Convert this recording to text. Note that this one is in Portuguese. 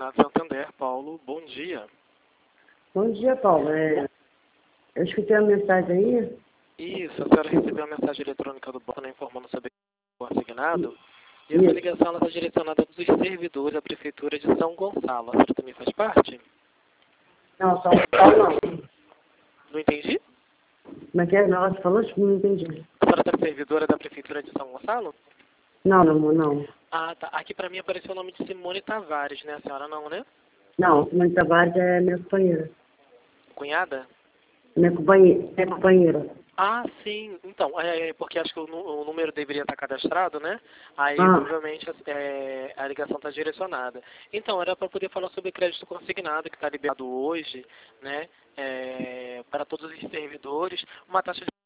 Senado Santander. Paulo, bom dia. Bom dia, Paulo. Eu escutei a mensagem aí. Isso, a senhora recebeu uma mensagem eletrônica do banco, né, informando sobre o assignado. E essa ligação está direcionada para os servidores da Prefeitura de São Gonçalo. A senhora também faz parte? Não, São Paulo não. Não entendi? Como é que é? Não, você falou? Acho que não entendi. A senhora é servidora da Prefeitura de São Gonçalo? Não, amor, não. Ah, tá. Aqui para mim apareceu o nome de Simone Tavares, né? A senhora não, né? Não, Simone Tavares é minha companheira. Cunhada? Minha companheira. Ah, sim. Então, porque acho que o número deveria estar cadastrado, né? Aí, provavelmente, a ligação está direcionada. Então, era para poder falar sobre crédito consignado, que está liberado hoje, né? Para todos os servidores, uma taxa de